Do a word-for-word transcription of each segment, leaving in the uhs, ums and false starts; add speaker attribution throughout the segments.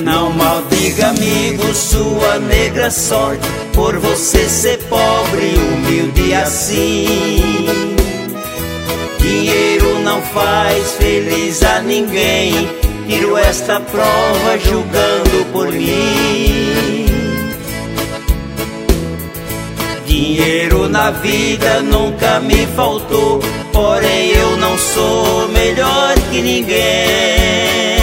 Speaker 1: Não maldiga, amigo, sua negra sorte, por você ser pobre e humilde assim. Dinheiro não faz feliz a ninguém, tiro esta prova julgando por mim. Dinheiro na vida nunca me faltou, porém eu não sou melhor que ninguém.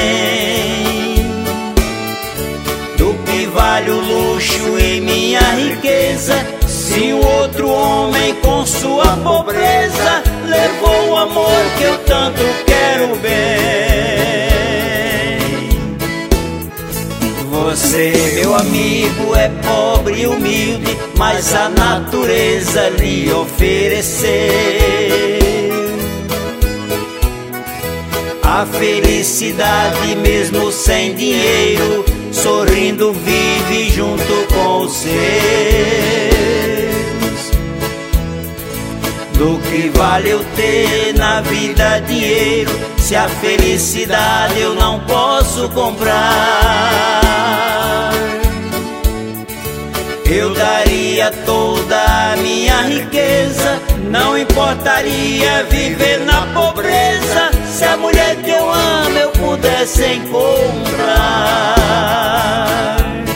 Speaker 1: Do que vale o luxo e minha riqueza, se um outro homem com sua pobreza levou o amor que eu tanto quero bem. Você, meu amigo, é pobre e humilde, mas a natureza lhe ofereceu a felicidade mesmo sem dinheiro, sorrindo vive junto com os seus. Do que vale eu ter na vida dinheiro, se a felicidade eu não posso comprar? Eu daria toda a minha riqueza, não importaria viver na pobreza, se a mulher que eu amo eu pudesse encontrar.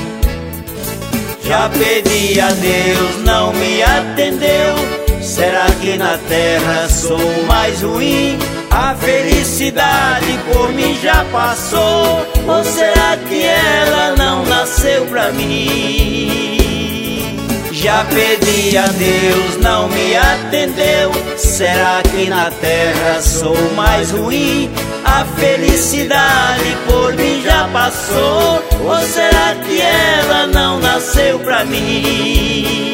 Speaker 1: Já pedi a Deus, não me atendeu. Será que na terra sou mais ruim? A felicidade por mim já passou, ou será que ela não nasceu pra mim? Já pedi a Deus, não me atendeu. Será que na terra sou mais ruim? A felicidade por mim já passou, ou será que ela não nasceu pra mim?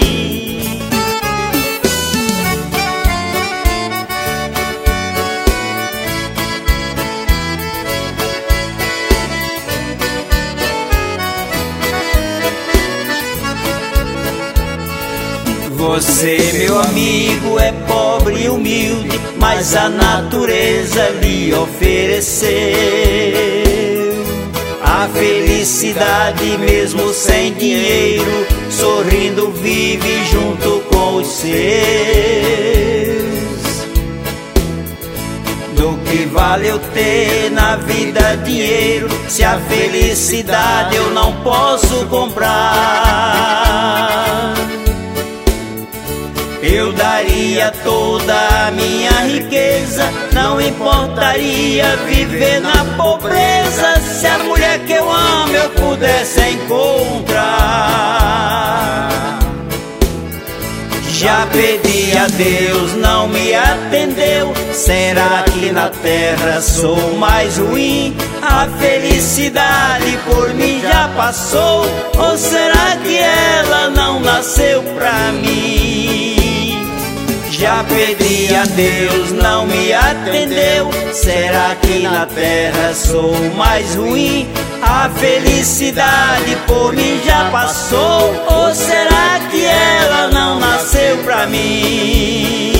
Speaker 1: Você, meu amigo, é pobre e humilde, mas a natureza lhe ofereceu a felicidade mesmo sem dinheiro, sorrindo vive junto com os seus. Do que vale eu ter na vida dinheiro, se a felicidade eu não posso comprar? Eu daria toda a minha riqueza, não importaria viver na pobreza, se a mulher que eu amo eu pudesse encontrar. Já pedi a Deus, não me atendeu. Será que na terra sou mais ruim? A felicidade por mim já passou, ou será que ela não nasceu pra mim? Já pedi a Deus, não me atendeu. Será que na terra sou mais ruim? A felicidade por mim já passou, ou será que ela não nasceu pra mim?